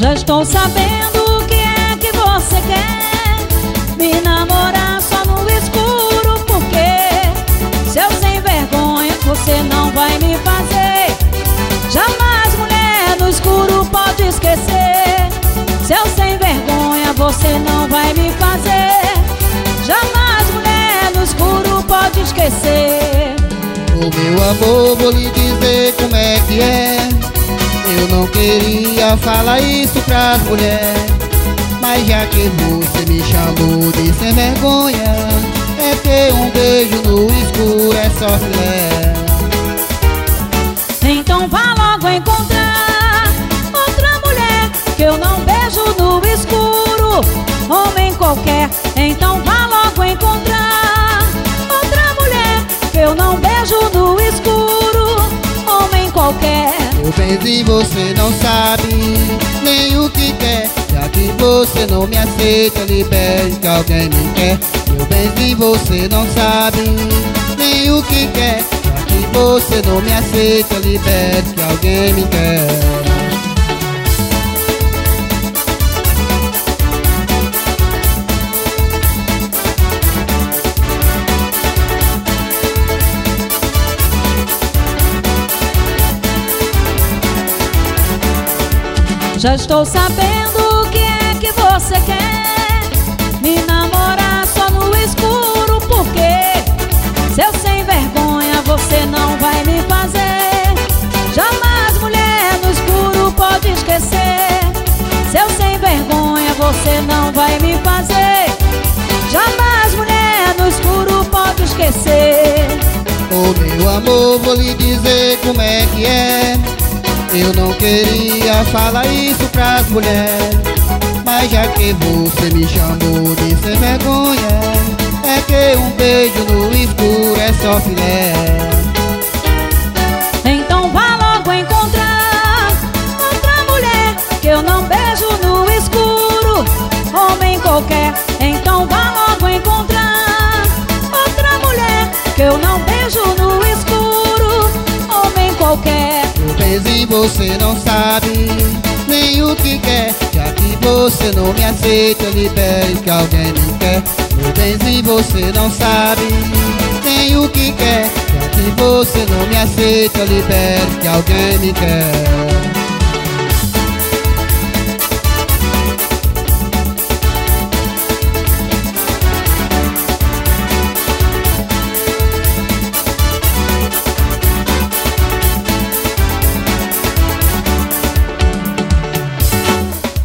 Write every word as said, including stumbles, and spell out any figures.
Já estou sabendo o que é que você quer, me namorar só no escuro, porque seu sem vergonha você não vai me fazer. Jamais, mulher, no escuro pode esquecer. Seu sem vergonha você não vai me fazer. Jamais, mulher, no escuro pode esquecer. O meu amor, vou lhe dizer como é que é. Eu não queria falar isso pras mulheres, mas já que você me chamou de sem vergonha, é que um beijo no escuro é só filé. Então vá logo encontrar outra mulher que eu não beijo no escuro, homem qualquer. Então vá logo encontrar outra mulher que eu não beijo no escuro, homem qualquer. Meu benzinho, você não sabe nem o que quer, já que você não me aceita, libere que alguém me quer. Meu benzinho, você não sabe nem o que quer, já que você não me aceita, libere que alguém me quer. Já estou sabendo o que é que você quer, me namorar só no escuro, porque seu sem vergonha você não vai me fazer. Jamais, mulher, no escuro pode esquecer. Seu sem vergonha você não vai me fazer. Jamais, mulher, no escuro pode esquecer. Ô meu amor, vou lhe dizer como é que é. Eu não queria falar isso pras mulheres, mas já que você me chamou de sem vergonha, é que um beijo no escuro é só filé. Então vá logo encontrar outra mulher que eu não beijo no escuro, homem qualquer. Então vá logo encontrar outra mulher que eu não beijo no escuro, homem qualquer. Meu benzinho, você não sabe nem o que quer, já que você não me aceita, libere que alguém me quer. Meu benzinho, você não sabe nem o que quer, já que você não me aceita, libere que alguém me quer.